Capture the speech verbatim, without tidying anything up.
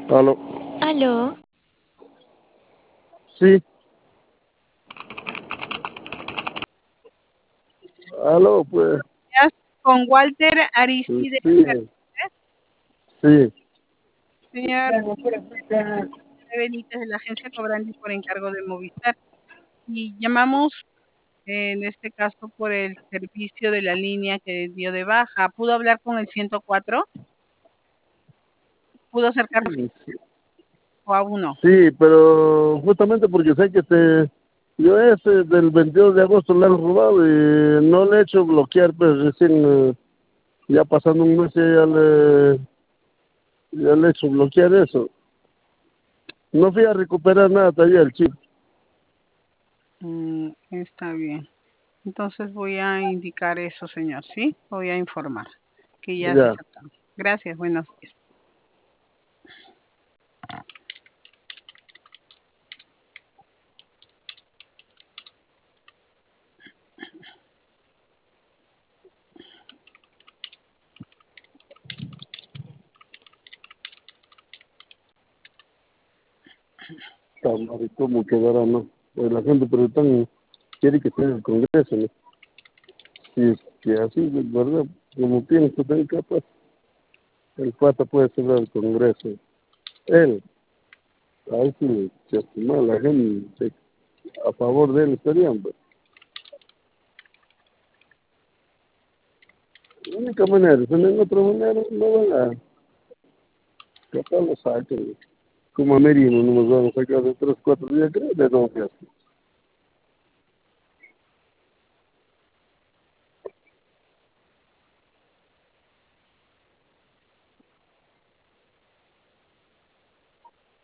Aló. Aló. Sí. Aló, pues. Con Walter Aristide Sí. Sí. señor Benítez de la agencia Cobrandi por encargo de Movistar. Y llamamos, en este caso, por el servicio de la línea que dio de baja. ¿Pudo hablar con el ciento cuatro? ¿Pudo acercarse Sí, o aún no? sí, pero justamente porque sé que te... Yo ese del veintidós de agosto le han robado y no le he hecho bloquear, pues recién, eh, ya pasando un mes ya le, ya le he hecho bloquear eso. No fui a recuperar nada todavía el chip. Mm, está bien. Entonces voy a indicar eso, señor, ¿sí? Voy a informar que ya se Ya. aceptó. Gracias, buenos días. Tan mal, ¿cómo quedará, no? Pues la gente, pero tan quiere que esté en el Congreso, ¿no? Si es que así, de verdad, como pienso tan capaz, el pata puede ser el Congreso. Él, ahí sí, se estima la gente a favor de él estarían, pues. La única manera, si no hay otra manera, no van a, capaz lo saquen. Como a Merino, no nos van a sacar de tres, cuatro días, creo, de dos días.